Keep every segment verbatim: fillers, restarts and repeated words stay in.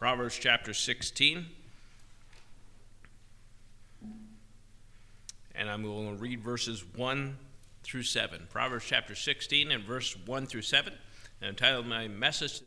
Proverbs chapter sixteen. And I'm going to read verses one through seven. Proverbs chapter sixteen and verse one through seven. And I've entitled my message,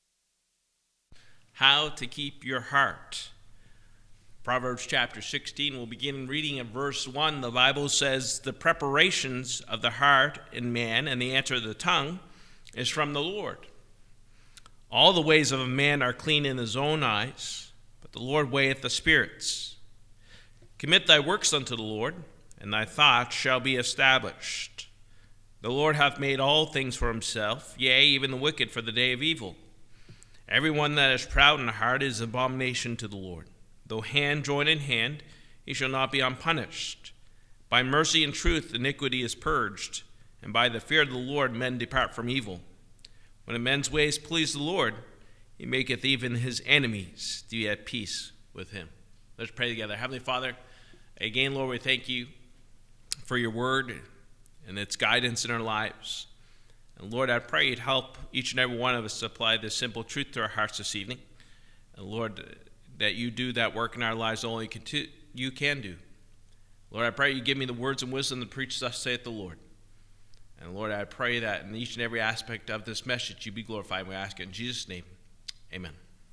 How to Keep Your Heart. Proverbs chapter sixteen, we'll begin reading at verse one. The Bible says, The preparations of the heart in man and the answer of the tongue is from the Lord. All the ways of a man are clean in his own eyes, but the Lord weigheth the spirits. Commit thy works unto the Lord, and thy thoughts shall be established. The Lord hath made all things for himself, yea, even the wicked for the day of evil. Every one that is proud in heart is abomination to the Lord. Though hand join in hand, he shall not be unpunished. By mercy and truth iniquity is purged, and by the fear of the Lord men depart from evil. When a man's ways please the Lord, he maketh even his enemies to be at peace with him. Let's pray together. Heavenly Father, again, Lord, we thank you for your word and its guidance in our lives. And Lord, I pray you'd help each and every one of us to apply this simple truth to our hearts this evening. And Lord, that you do that work in our lives only you can do. Lord, I pray you give me the words and wisdom to preach, thus saith the Lord. And Lord, I pray that in each and every aspect of this message you be glorified. We ask it in Jesus' name. Amen.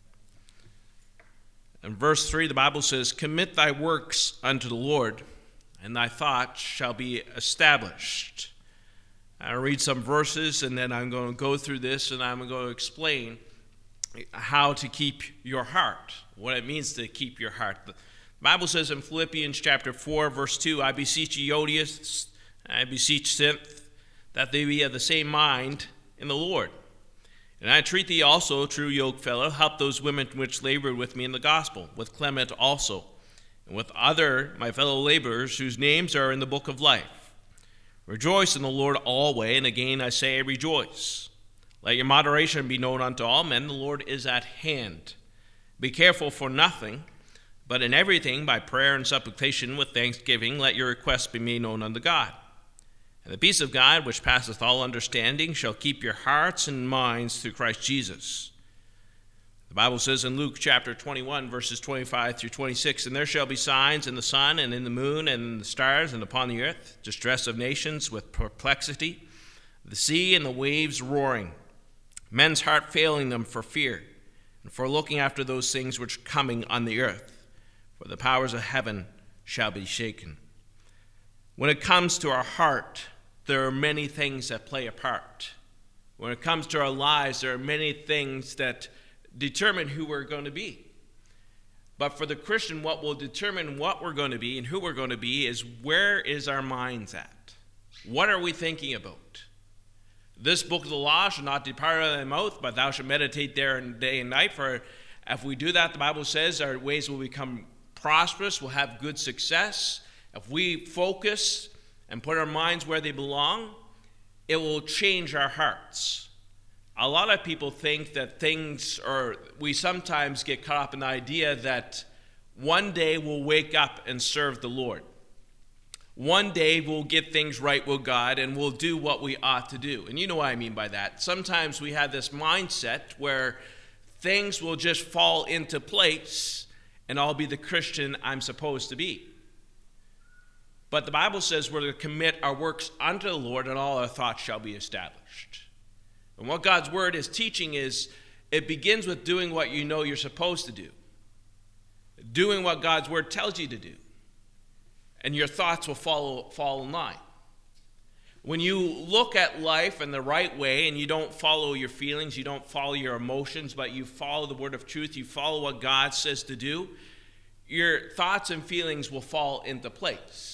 In verse three, the Bible says, Commit thy works unto the Lord, and thy thoughts shall be established. I'll read some verses, and then I'm going to go through this, and I'm going to explain how to keep your heart, what it means to keep your heart. The Bible says in Philippians chapter four, verse two, I beseech ye, Euodias, I beseech Synth, that they be of the same mind in the Lord. And I entreat thee also, true yokefellow, help those women which labored with me in the gospel, with Clement also, and with other my fellow laborers, whose names are in the book of life. Rejoice in the Lord always, and again I say, rejoice. Let your moderation be known unto all men, the Lord is at hand. Be careful for nothing, but in everything by prayer and supplication with thanksgiving, let your requests be made known unto God. And the peace of God, which passeth all understanding, shall keep your hearts and minds through Christ Jesus. The Bible says in Luke chapter twenty-one, verses twenty-five through twenty-six, And there shall be signs in the sun, and in the moon, and in the stars, and upon the earth, distress of nations with perplexity, the sea and the waves roaring, men's heart failing them for fear, and for looking after those things which are coming on the earth, for the powers of heaven shall be shaken. When it comes to our heart, there are many things that play a part. When it comes to our lives, there are many things that determine who we're going to be. But for the Christian, what will determine what we're going to be and who we're going to be is where is our minds at? What are we thinking about? This book of the law shall not depart out of thy mouth, but thou shalt meditate therein day and night. For if we do that, the Bible says our ways will become prosperous, we'll have good success. If we focus and put our minds where they belong, it will change our hearts. A lot of people think that things, or we sometimes get caught up in the idea that one day we'll wake up and serve the Lord. One day we'll get things right with God and we'll do what we ought to do. And you know what I mean by that. Sometimes we have this mindset where things will just fall into place and I'll be the Christian I'm supposed to be. But the Bible says we're to commit our works unto the Lord, and all our thoughts shall be established. And what God's word is teaching is it begins with doing what you know you're supposed to do. Doing what God's word tells you to do. And your thoughts will follow, fall in line. When you look at life in the right way and you don't follow your feelings, you don't follow your emotions, but you follow the word of truth, you follow what God says to do, your thoughts and feelings will fall into place.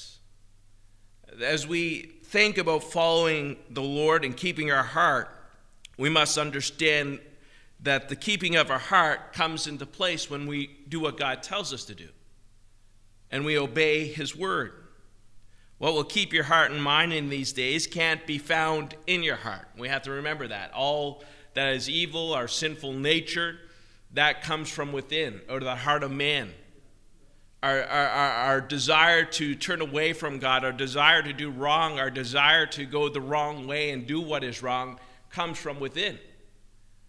As we think about following the Lord and keeping our heart, we must understand that the keeping of our heart comes into place when we do what God tells us to do and we obey his word. What will keep your heart and mind in these days can't be found in your heart. We have to remember that. All that is evil, our sinful nature, that comes from within, or the heart of man. Our, our, our desire to turn away from God, our desire to do wrong, our desire to go the wrong way and do what is wrong comes from within.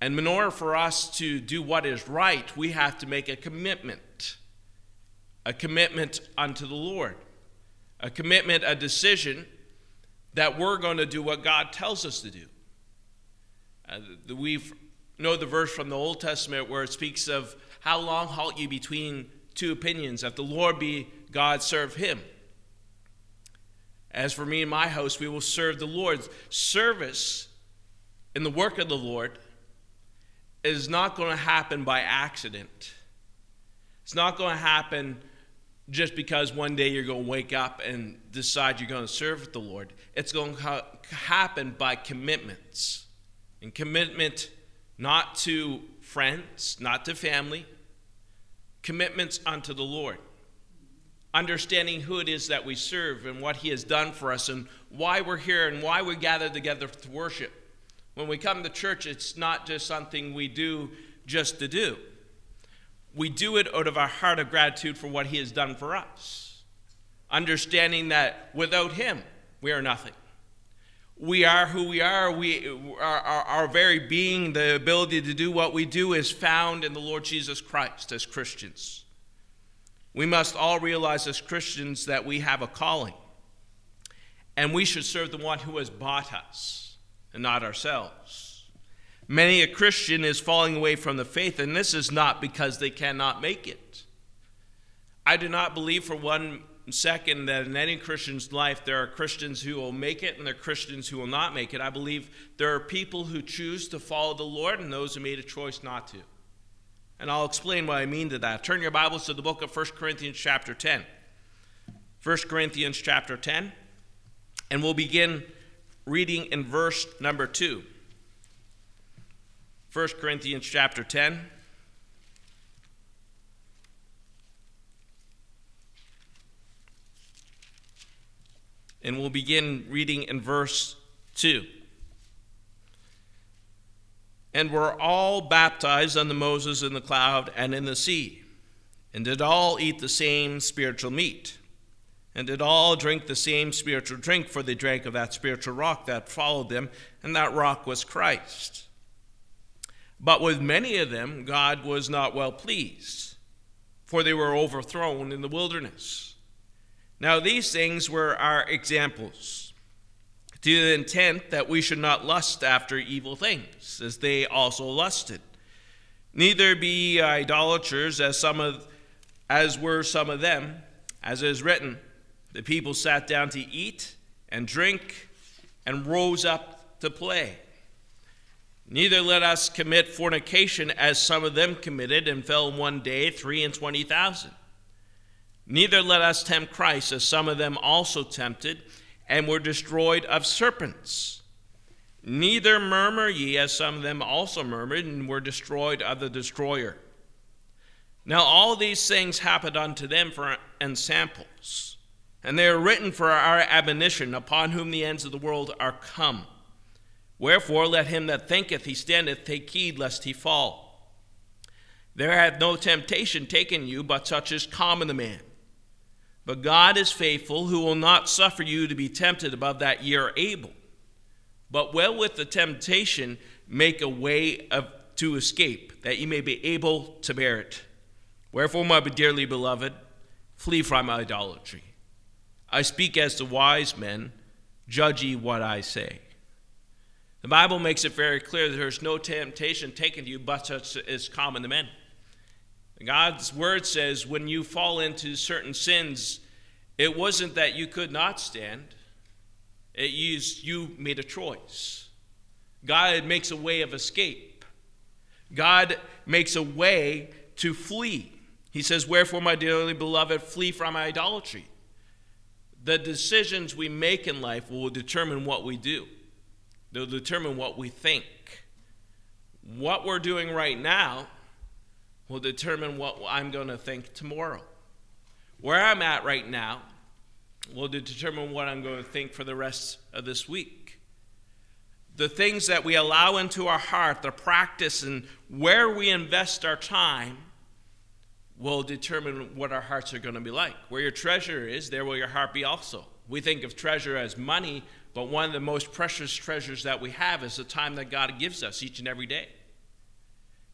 And in order for us to do what is right, we have to make a commitment. A commitment unto the Lord. A commitment, a decision that we're going to do what God tells us to do. Uh, we know the verse from the Old Testament where it speaks of how long halt ye between two opinions, if the Lord be God, serve him. As for me and my house, we will serve the Lord. Service in the work of the Lord is not going to happen by accident. It's not going to happen just because one day you're going to wake up and decide you're going to serve the Lord. It's going to ha- happen by commitments. And commitment not to friends, not to family, commitments unto the Lord. Understanding who it is that we serve and what he has done for us and why we're here and why we gather together to worship. When we come to church, it's not just something we do just to do. We do it out of our heart of gratitude for what he has done for us. Understanding that without him, we are nothing. We are who we are. We, our, our, our very being, the ability to do what we do is found in the Lord Jesus Christ as Christians. We must all realize as Christians that we have a calling. And we should serve the one who has bought us and not ourselves. Many a Christian is falling away from the faith, and this is not because they cannot make it. I do not believe for one second that in any Christian's life there are Christians who will make it and there are Christians who will not make it. I believe there are people who choose to follow the Lord and those who made a choice not to. And I'll explain what I mean to that. Turn your Bibles to the book of First Corinthians chapter ten. First Corinthians chapter ten. And we'll begin reading in verse number two. First Corinthians chapter ten. And we'll begin reading in verse two. And were all baptized unto Moses in the cloud and in the sea, and did all eat the same spiritual meat, and did all drink the same spiritual drink, for they drank of that spiritual rock that followed them, and that rock was Christ. But with many of them God was not well pleased, for they were overthrown in the wilderness. Now these things were our examples, to the intent that we should not lust after evil things, as they also lusted. Neither be ye idolaters, as some of, as were some of them, as it is written, the people sat down to eat and drink, and rose up to play. Neither let us commit fornication, as some of them committed, and fell in one day three and twenty thousand. Neither let us tempt Christ, as some of them also tempted, and were destroyed of serpents. Neither murmur ye, as some of them also murmured, and were destroyed of the destroyer. Now all these things happened unto them for ensamples, and they are written for our admonition, upon whom the ends of the world are come. Wherefore let him that thinketh he standeth take heed lest he fall. There hath no temptation taken you, but such is common to man. But God is faithful, who will not suffer you to be tempted above that ye are able, but will with the temptation make a way of, to escape, that ye may be able to bear it. Wherefore, my dearly beloved, flee from idolatry. I speak as to wise men, judge ye what I say. The Bible makes it very clear that there is no temptation taken to you, but such is common to men. God's word says when you fall into certain sins, it wasn't that you could not stand. It used you made a choice. God makes a way of escape. God makes a way to flee. He says, wherefore, my dearly beloved, flee from idolatry. The decisions we make in life will determine what we do. They'll determine what we think. What we're doing right now will determine what I'm going to think tomorrow. Where I'm at right now will determine what I'm going to think for the rest of this week. The things that we allow into our heart, the practice, and where we invest our time will determine what our hearts are going to be like. Where your treasure is, there will your heart be also. We think of treasure as money, but one of the most precious treasures that we have is the time that God gives us each and every day.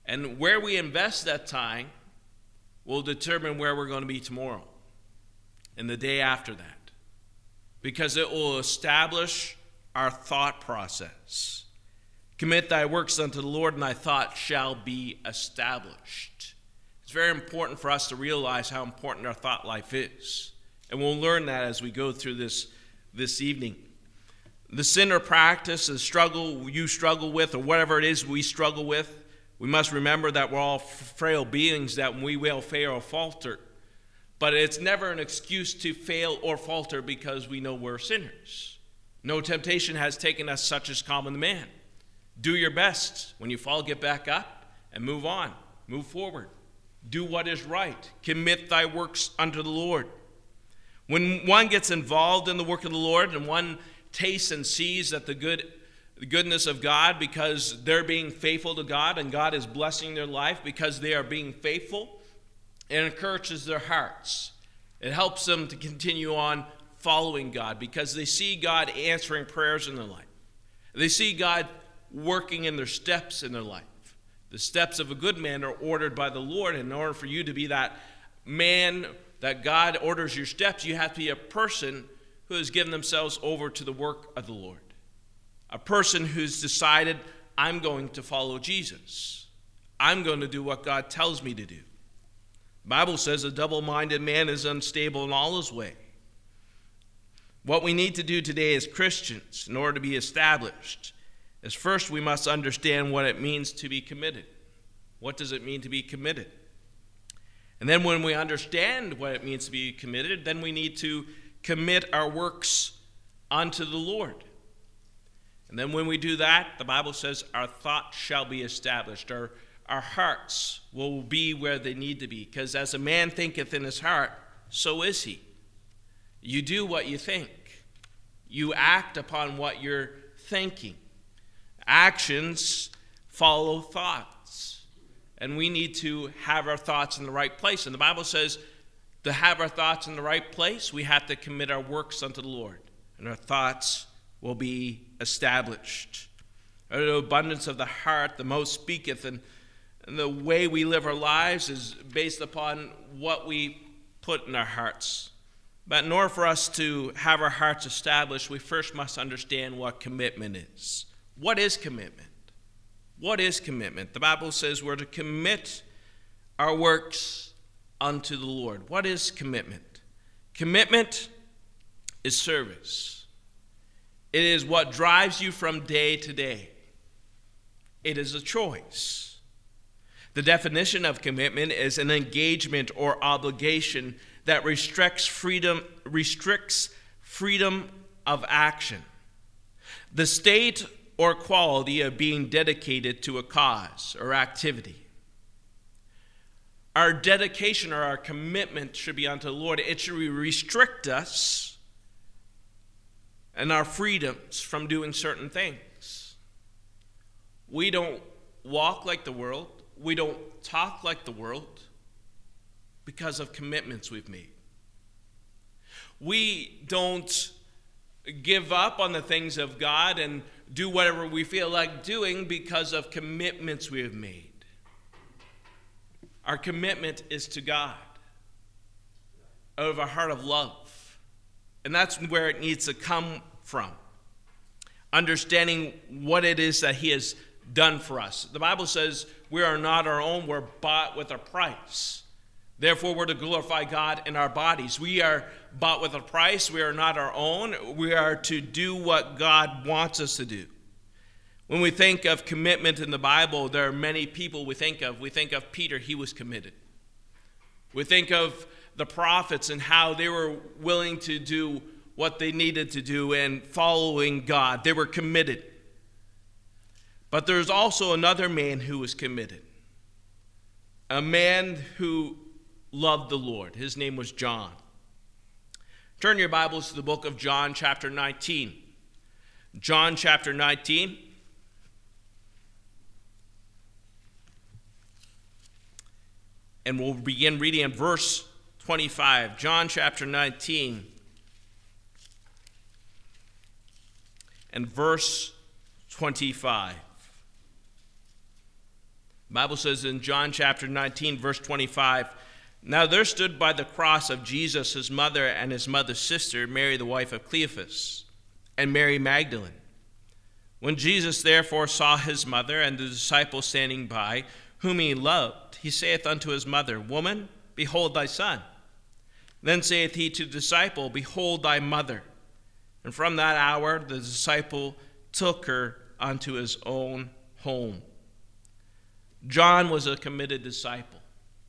And where we invest that time will determine where we're going to be tomorrow and the day after that, because it will establish our thought process. Commit thy works unto the Lord, and thy thought shall be established. It's very important for us to realize how important our thought life is. And we'll learn that as we go through this this evening. The sin or practice, the struggle you struggle with, or whatever it is we struggle with, we must remember that we're all frail beings, that we will fail or falter. But it's never an excuse to fail or falter because we know we're sinners. No temptation has taken us such as common to man. Do your best. When you fall, get back up and move on. Move forward. Do what is right. Commit thy works unto the Lord. When one gets involved in the work of the Lord and one tastes and sees that the good the goodness of God, because they're being faithful to God and God is blessing their life because they are being faithful, it encourages their hearts. It helps them to continue on following God because they see God answering prayers in their life. They see God working in their steps in their life. The steps of a good man are ordered by the Lord. And in order for you to be that man that God orders your steps, you have to be a person who has given themselves over to the work of the Lord. A person who's decided, I'm going to follow Jesus. I'm going to do what God tells me to do. The Bible says a double-minded man is unstable in all his way. What we need to do today as Christians in order to be established is first we must understand what it means to be committed. What does it mean to be committed? And then when we understand what it means to be committed, then we need to commit our works unto the Lord. And then when we do that, the Bible says our thoughts shall be established. Our, our hearts will be where they need to be. Because as a man thinketh in his heart, so is he. You do what you think. You act upon what you're thinking. Actions follow thoughts. And we need to have our thoughts in the right place. And the Bible says to have our thoughts in the right place, we have to commit our works unto the Lord. And our thoughts will be established. Out of the abundance of the heart, the mouth speaketh. And, and the way we live our lives is based upon what we put in our hearts. But in order for us to have our hearts established, we first must understand what commitment is. What is commitment? What is commitment? The Bible says we're to commit our works unto the Lord. What is commitment? Commitment is service. It is what drives you from day to day. It is a choice. The definition of commitment is an engagement or obligation that restricts freedom, restricts freedom of action. The state or quality of being dedicated to a cause or activity. Our dedication or our commitment should be unto the Lord. It should restrict us and our freedoms from doing certain things. We don't walk like the world. We don't talk like the world because of commitments we've made. We don't give up on the things of God and do whatever we feel like doing because of commitments we have made. Our commitment is to God out of a heart of love. And that's where it needs to come from. Understanding what it is that he has done for us. The Bible says we are not our own, we're bought with a price. Therefore, we're to glorify God in our bodies. We are bought with a price. We are not our own. We are to do what God wants us to do. When we think of commitment in the Bible, there are many people we think of. We think of Peter, he was committed. We think of the prophets and how they were willing to do what they needed to do and following God. They were committed. But there's also another man who was committed. A man who loved the Lord. His name was John. Turn your Bibles to the book of John chapter nineteen. John chapter nineteen. And we'll begin reading in verse twenty-five. John chapter nineteen. And verse twenty-five. The Bible says in John chapter nineteen, verse twenty-five, "Now there stood by the cross of Jesus his mother and his mother's sister, Mary the wife of Cleophas, and Mary Magdalene. When Jesus therefore saw his mother and the disciple standing by, whom he loved, he saith unto his mother, Woman, behold thy son. Then saith he to the disciple, Behold thy mother. And from that hour the disciple took her unto his own home." John was a committed disciple.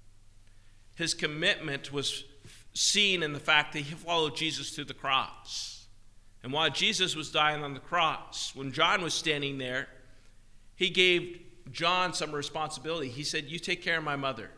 His commitment was seen in the fact that he followed Jesus to the cross. And while Jesus was dying on the cross, when John was standing there, he gave John some responsibility. He said, "You take care of my mother."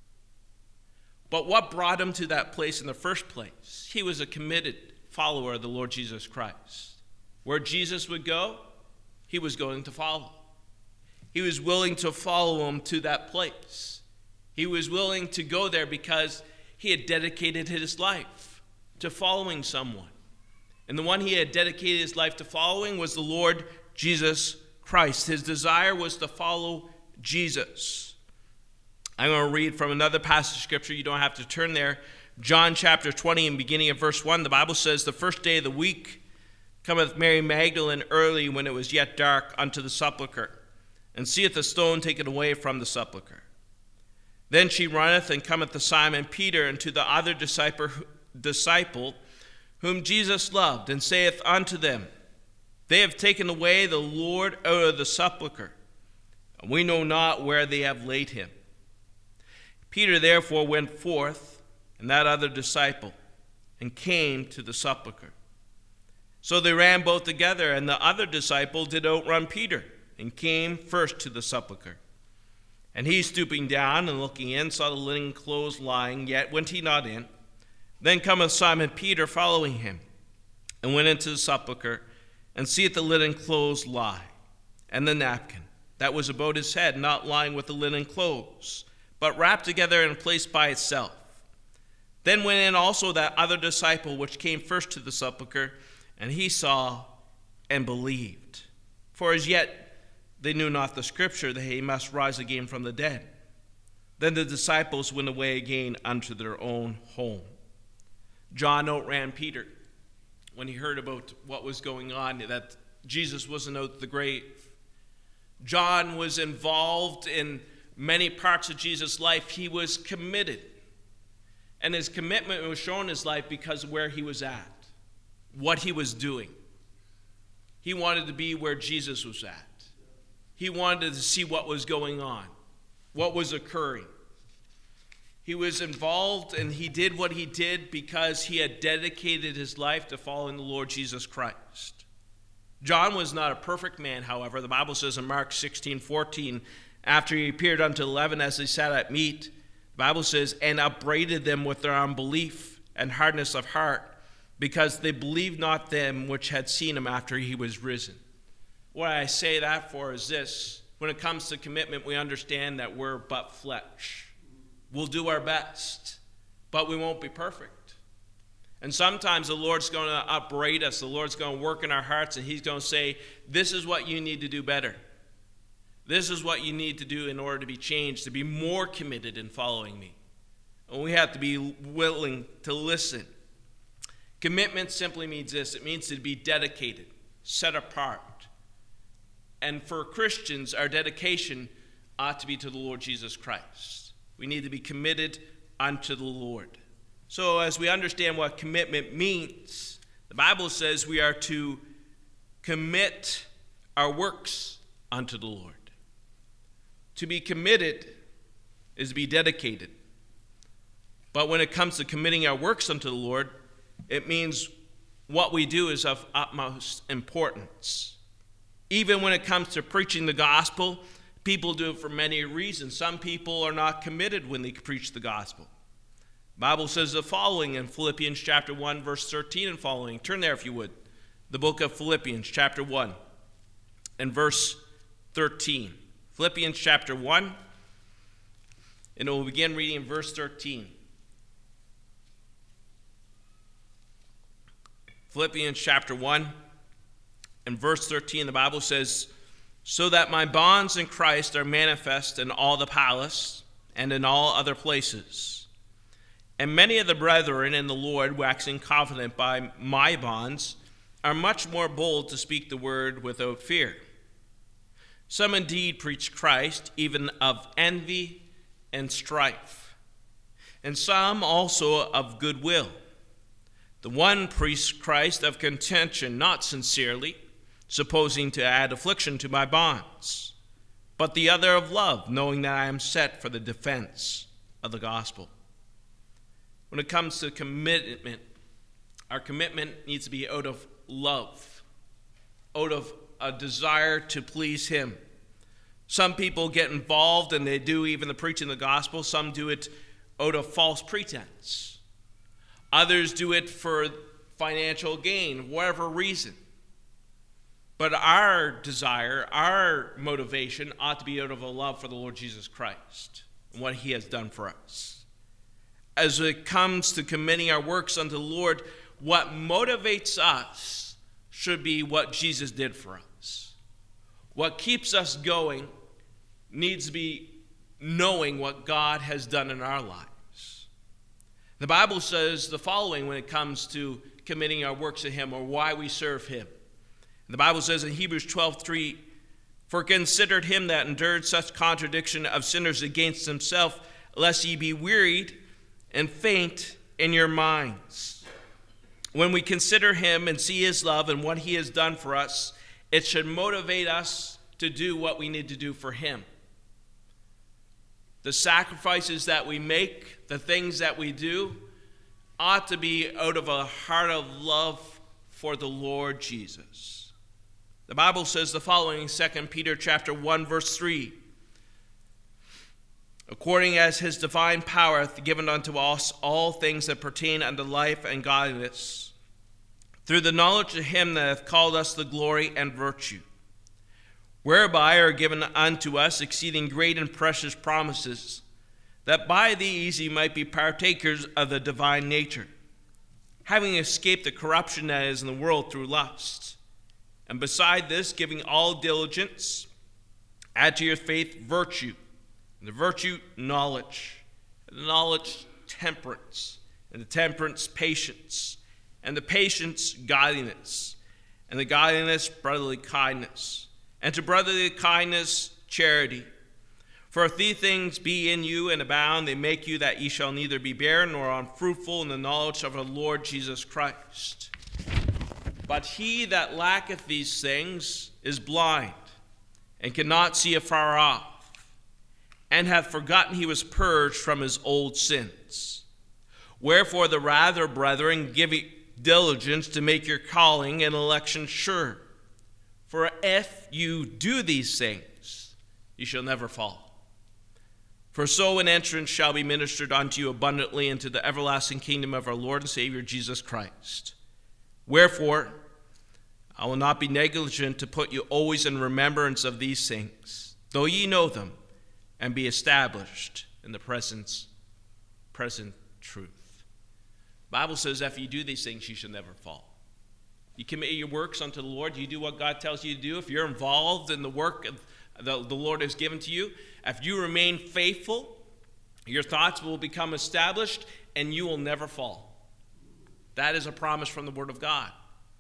But what brought him to that place in the first place? He was a committed follower of the Lord Jesus Christ. Where Jesus would go, he was going to follow. He was willing to follow him to that place. He was willing to go there because he had dedicated his life to following someone. And the one he had dedicated his life to following was the Lord Jesus Christ. His desire was to follow Jesus. I'm going to read from another passage of Scripture. You don't have to turn there. John chapter twenty and beginning of verse one, the Bible says, "The first day of the week cometh Mary Magdalene early when it was yet dark unto the sepulchre, and seeth the stone taken away from the sepulchre. Then she runneth and cometh to Simon Peter and to the other disciple, disciple whom Jesus loved, and saith unto them, They have taken away the Lord out of the sepulchre, and we know not where they have laid him. Peter therefore went forth, and that other disciple, and came to the sepulchre. So they ran both together, and the other disciple did outrun Peter, and came first to the sepulchre. And he, stooping down and looking in, saw the linen clothes lying, yet went he not in. Then cometh Simon Peter following him, and went into the sepulchre, and seeth the linen clothes lie, and the napkin that was about his head, not lying with the linen clothes, but wrapped together and placed by itself. Then went in also that other disciple which came first to the sepulchre, and he saw and believed. For as yet they knew not the scripture, that he must rise again from the dead. Then the disciples went away again unto their own home." John outran Peter when he heard about what was going on, that Jesus wasn't out the grave. John was involved in many parts of Jesus' life. He was committed. And his commitment was shown in his life because of where he was at, what he was doing. He wanted to be where Jesus was at. He wanted to see what was going on, what was occurring. He was involved, and he did what he did because he had dedicated his life to following the Lord Jesus Christ. John was not a perfect man, however. The Bible says in Mark sixteen fourteen, after he appeared unto eleven as they sat at meat, the Bible says, "And upbraided them with their unbelief and hardness of heart, because they believed not them which had seen him after he was risen." What I say that for is this: when it comes to commitment, we understand that we're but flesh. We'll do our best, but we won't be perfect. And sometimes the Lord's going to upbraid us. The Lord's going to work in our hearts, and he's going to say, this is what you need to do better. This is what you need to do in order to be changed, to be more committed in following me. And we have to be willing to listen. Commitment simply means this: it means to be dedicated, set apart. And for Christians, our dedication ought to be to the Lord Jesus Christ. We need to be committed unto the Lord. So as we understand what commitment means, the Bible says we are to commit our works unto the Lord. To be committed is to be dedicated. But when it comes to committing our works unto the Lord, it means what we do is of utmost importance. Even when it comes to preaching the gospel, people do it for many reasons. Some people are not committed when they preach the gospel. The Bible says the following in Philippians chapter one, verse thirteen and following. Turn there if you would. The book of Philippians chapter one and verse thirteen. Philippians chapter one, and we'll begin reading in verse thirteen. Philippians chapter one and verse thirteen, the Bible says, so that my bonds in Christ are manifest in all the palace and in all other places. And many of the brethren in the Lord, waxing confident by my bonds, are much more bold to speak the word without fear. Some indeed preach Christ, even of envy and strife, and some also of goodwill. The one preached Christ of contention, not sincerely, supposing to add affliction to my bonds, but the other of love, knowing that I am set for the defense of the gospel. When it comes to commitment, our commitment needs to be out of love, out of a desire to please him. Some people get involved and they do even the preaching of the gospel. Some do it out of false pretense. Others do it for financial gain, whatever reason. But our desire, our motivation ought to be out of a love for the Lord Jesus Christ and what he has done for us. As it comes to committing our works unto the Lord, what motivates us should be what Jesus did for us. What keeps us going needs to be knowing what God has done in our lives. The Bible says the following when it comes to committing our works to him or why we serve him. The Bible says in Hebrews twelve three, for consider him that endured such contradiction of sinners against himself, lest ye be wearied and faint in your minds. When we consider him and see his love and what he has done for us, it should motivate us to do what we need to do for him. The sacrifices that we make, the things that we do, ought to be out of a heart of love for the Lord Jesus. The Bible says the following in Second Peter chapter one, verse three. According as his divine power hath given unto us all things that pertain unto life and godliness, through the knowledge of him that hath called us to glory and virtue, whereby are given unto us exceeding great and precious promises, that by these ye might be partakers of the divine nature, having escaped the corruption that is in the world through lust. And beside this, giving all diligence, add to your faith virtue, and the virtue, knowledge, and the knowledge, temperance, and the temperance, patience, and the patience, godliness, and the godliness, brotherly kindness, and to brotherly kindness, charity. For if these things be in you and abound, they make you that ye shall neither be barren nor unfruitful in the knowledge of our Lord Jesus Christ. But he that lacketh these things is blind, and cannot see afar off, and hath forgotten he was purged from his old sins. Wherefore the rather, brethren, give diligence to make your calling and election sure. For if you do these things, you shall never fall. For so an entrance shall be ministered unto you abundantly into the everlasting kingdom of our Lord and Savior Jesus Christ. Wherefore, I will not be negligent to put you always in remembrance of these things, though ye know them, and be established in the presence, present truth. The Bible says if you do these things, you shall never fall. You commit your works unto the Lord. You do what God tells you to do. If you're involved in the work the, the Lord has given to you, if you remain faithful, your thoughts will become established and you will never fall. That is a promise from the Word of God.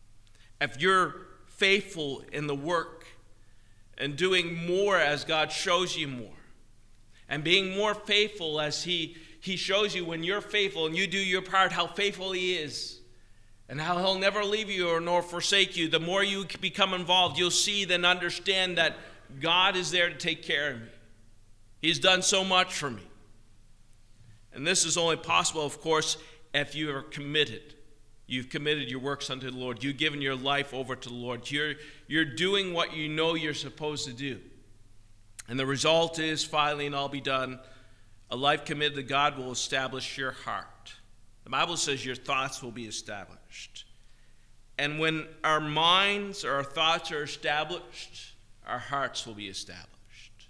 If you're faithful in the work and doing more as God shows you more, and being more faithful as he, he shows you when you're faithful and you do your part, how faithful he is, and how he'll never leave you or nor forsake you, the more you become involved, you'll see then understand that God is there to take care of me. He's done so much for me. And this is only possible, of course, if you are committed. You've committed your works unto the Lord. You've given your life over to the Lord. You're, you're doing what you know you're supposed to do. And the result is, finally, and all be done, a life committed to God will establish your heart. The Bible says your thoughts will be established. And when our minds or our thoughts are established, our hearts will be established.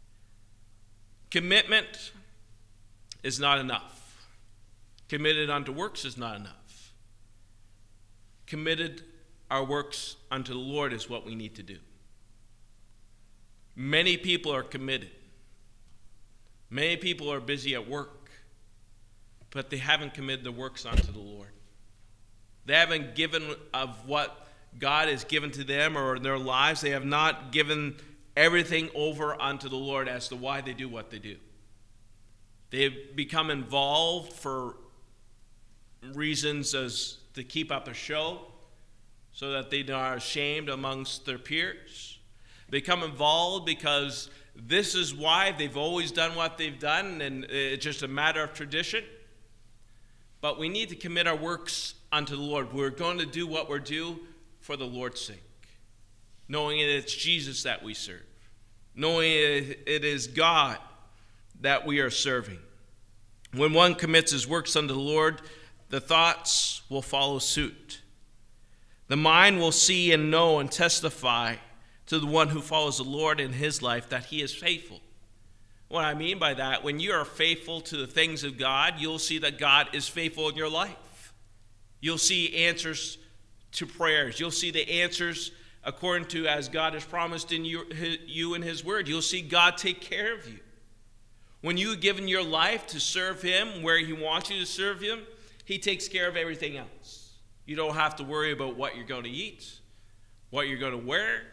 Commitment is not enough. Committed unto works is not enough. Committed our works unto the Lord is what we need to do. Many people are committed. Many people are busy at work, but they haven't committed their works unto the Lord. They haven't given of what God has given to them or in their lives. They have not given everything over unto the Lord as to why they do what they do. They have become involved for reasons as to keep up a show so that they are ashamed amongst their peers. They become involved because this is why they've always done what they've done, and it's just a matter of tradition. But we need to commit our works unto the Lord. We're going to do what we're due for the Lord's sake, knowing that it's Jesus that we serve, knowing it is God that we are serving. When one commits his works unto the Lord, the thoughts will follow suit. The mind will see and know and testify to the one who follows the Lord in his life that he is faithful. What I mean by that, when you are faithful to the things of God, you'll see that God is faithful in your life. You'll see answers to prayers. You'll see the answers according to as God has promised in you, you in his word. You'll see God take care of you. When you've given your life to serve him where he wants you to serve him, he takes care of everything else. You don't have to worry about what you're going to eat, what you're going to wear.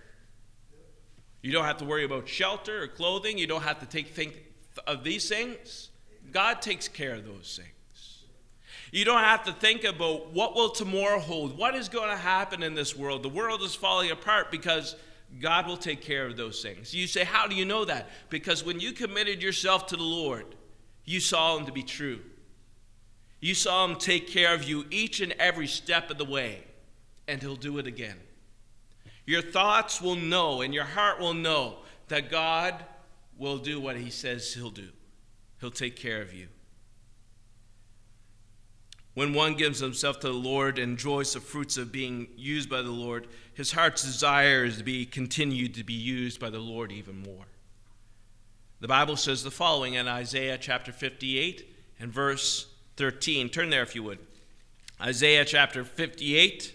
You don't have to worry about shelter or clothing. You don't have to take think of these things. God takes care of those things. You don't have to think about what will tomorrow hold. What is going to happen in this world? The world is falling apart because God will take care of those things. You say, how do you know that? Because when you committed yourself to the Lord, you saw him to be true. You saw him take care of you each and every step of the way, and he'll do it again. Your thoughts will know and your heart will know that God will do what he says he'll do. He'll take care of you. When one gives himself to the Lord and enjoys the fruits of being used by the Lord, his heart's desire is to be continued to be used by the Lord even more. The Bible says the following in Isaiah chapter fifty-eight and verse thirteen. Turn there if you would. Isaiah chapter fifty-eight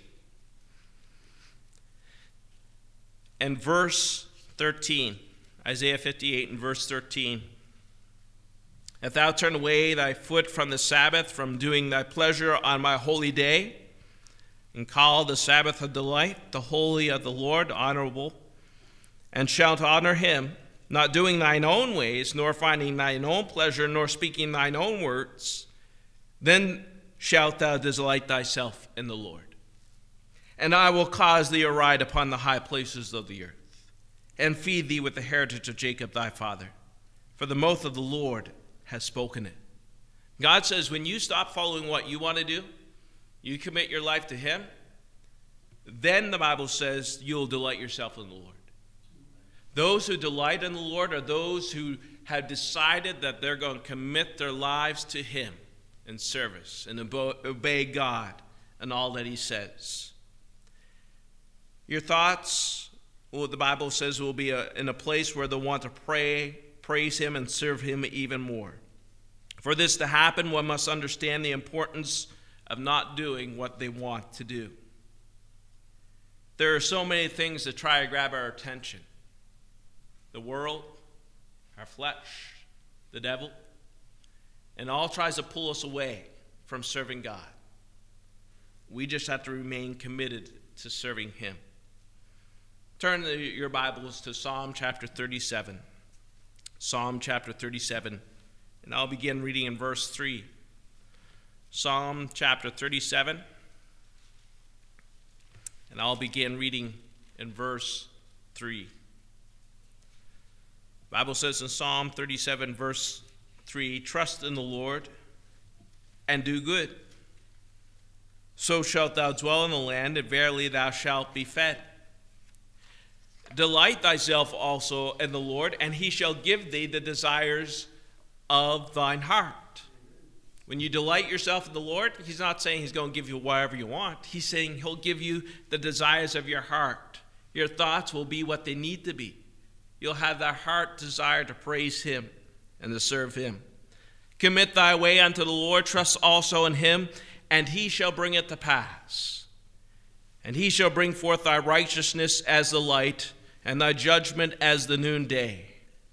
and verse thirteen. Isaiah fifty-eight and verse thirteen. If thou turn away thy foot from the Sabbath, from doing thy pleasure on my holy day, and call the Sabbath a delight, the holy of the Lord honorable, and shalt honor him, not doing thine own ways, nor finding thine own pleasure, nor speaking thine own words, then shalt thou delight thyself in the Lord. And I will cause thee to ride upon the high places of the earth, and feed thee with the heritage of Jacob thy father. For the mouth of the Lord has spoken it. God says when you stop following what you want to do, you commit your life to him, then the Bible says you'll delight yourself in the Lord. Those who delight in the Lord are those who have decided that they're going to commit their lives to him in service and obey God and all that he says. Your thoughts, well, the Bible says, will be a, in a place where they'll want to pray, praise him, and serve him even more. For this to happen, one must understand the importance of not doing what they want to do. There are so many things that try to grab our attention. The world, our flesh, the devil, and all tries to pull us away from serving God. We just have to remain committed to serving him. Turn your Bibles to Psalm chapter thirty-seven. Psalm chapter thirty-seven, and I'll begin reading in verse three. Psalm chapter thirty-seven, and I'll begin reading in verse three. The Bible says in Psalm thirty-seven, verse three, trust in the Lord and do good. So shalt thou dwell in the land, and verily thou shalt be fed. Delight thyself also in the Lord, and he shall give thee the desires of thine heart. When you delight yourself in the Lord, he's not saying he's going to give you whatever you want. He's saying he'll give you the desires of your heart. Your thoughts will be what they need to be. You'll have that heart desire to praise him and to serve him. Commit thy way unto the Lord, trust also in him, and he shall bring it to pass. And he shall bring forth thy righteousness as the light, and thy judgment as the noonday.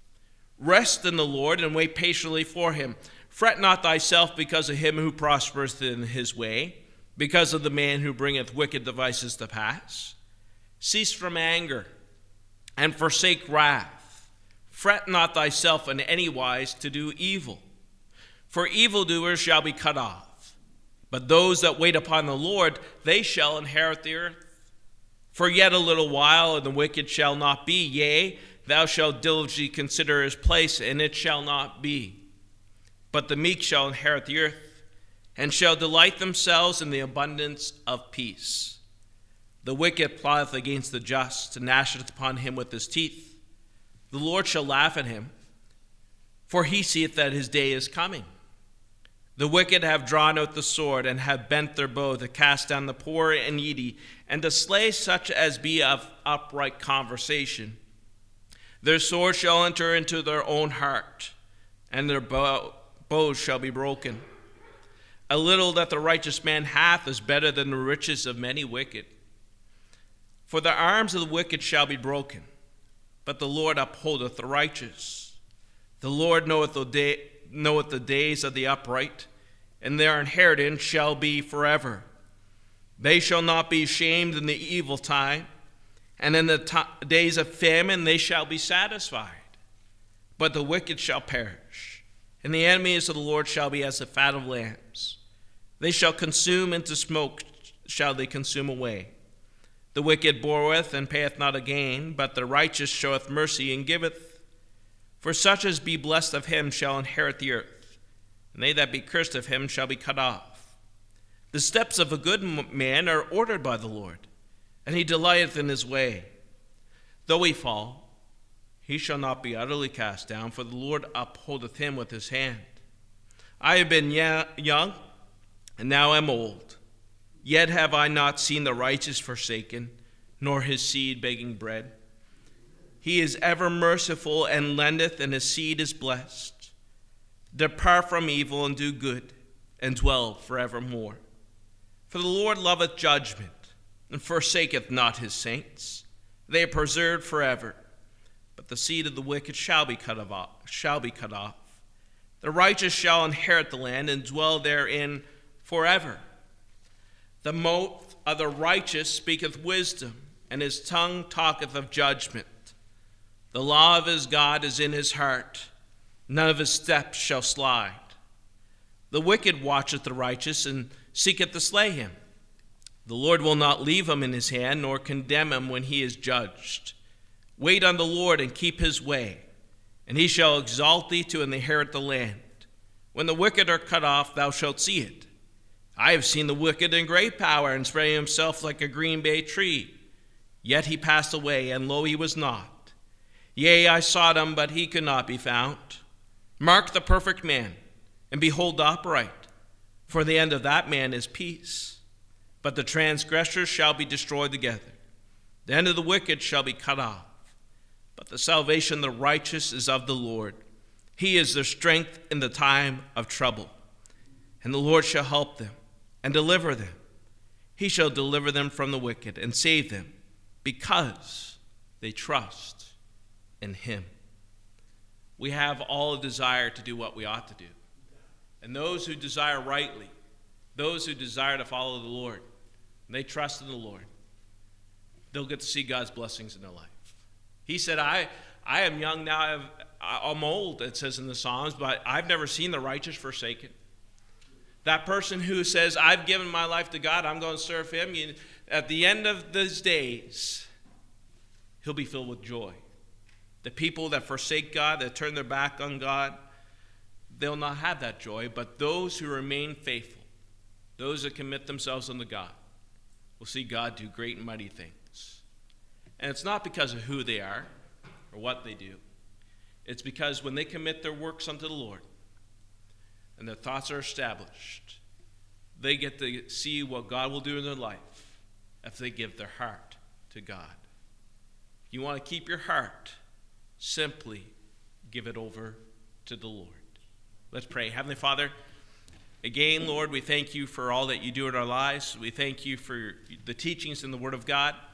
Rest in the Lord, and wait patiently for him. Fret not thyself because of him who prospereth in his way, because of the man who bringeth wicked devices to pass. Cease from anger, and forsake wrath. Fret not thyself in any wise to do evil, for evildoers shall be cut off. But those that wait upon the Lord, they shall inherit the earth. For yet a little while, and the wicked shall not be. Yea, thou shalt diligently consider his place, and it shall not be. But the meek shall inherit the earth, and shall delight themselves in the abundance of peace. The wicked plotteth against the just, and gnasheth upon him with his teeth. The Lord shall laugh at him, for he seeth that his day is coming. The wicked have drawn out the sword, and have bent their bow to cast down the poor and needy, and to slay such as be of upright conversation. Their sword shall enter into their own heart, and their bow, bows shall be broken. A little that the righteous man hath is better than the riches of many wicked. For the arms of the wicked shall be broken, but the Lord upholdeth the righteous. The Lord knoweth the, day, knoweth the days of the upright, and their inheritance shall be forever. They shall not be ashamed in the evil time, and in the t- days of famine they shall be satisfied. But the wicked shall perish, and the enemies of the Lord shall be as the fat of lambs. They shall consume into smoke, shall they consume away. The wicked borroweth and payeth not again, but the righteous showeth mercy and giveth. For such as be blessed of him shall inherit the earth, and they that be cursed of him shall be cut off. The steps of a good man are ordered by the Lord, and he delighteth in his way. Though he fall, he shall not be utterly cast down, for the Lord upholdeth him with his hand. I have been young, and now am old. Yet have I not seen the righteous forsaken, nor his seed begging bread. He is ever merciful and lendeth, and his seed is blessed. Depart from evil and do good, and dwell forevermore. For the Lord loveth judgment, and forsaketh not his saints. They are preserved forever, but the seed of the wicked shall be cut off. Shall be cut off. The righteous shall inherit the land, and dwell therein forever. The mouth of the righteous speaketh wisdom, and his tongue talketh of judgment. The law of his God is in his heart. None of his steps shall slide. The wicked watcheth the righteous, and seeketh to slay him. The Lord will not leave him in his hand, nor condemn him when he is judged. Wait on the Lord, and keep his way, and he shall exalt thee to inherit the land. When the wicked are cut off, thou shalt see it. I have seen the wicked in great power, and spreading himself like a green bay tree. Yet he passed away, and lo, he was not. Yea, I sought him, but he could not be found. Mark the perfect man, and behold the upright, for the end of that man is peace. But the transgressors shall be destroyed together. The end of the wicked shall be cut off. But the salvation of the righteous is of the Lord. He is their strength in the time of trouble. And the Lord shall help them and deliver them. He shall deliver them from the wicked and save them, because they trust in him. We have all a desire to do what we ought to do. And those who desire rightly, those who desire to follow the Lord, and they trust in the Lord, they'll get to see God's blessings in their life. He said, I, I am young now, I have, I'm old, it says in the Psalms, but I've never seen the righteous forsaken. That person who says, I've given my life to God, I'm going to serve him, you, at the end of those days, he'll be filled with joy. The people that forsake God, that turn their back on God, they'll not have that joy, but those who remain faithful, those that commit themselves unto God, will see God do great and mighty things. And it's not because of who they are or what they do. It's because when they commit their works unto the Lord and their thoughts are established, they get to see what God will do in their life if they give their heart to God. If you want to keep your heart, simply give it over to the Lord. Let's pray. Heavenly Father, again, Lord, we thank you for all that you do in our lives. We thank you for the teachings in the Word of God.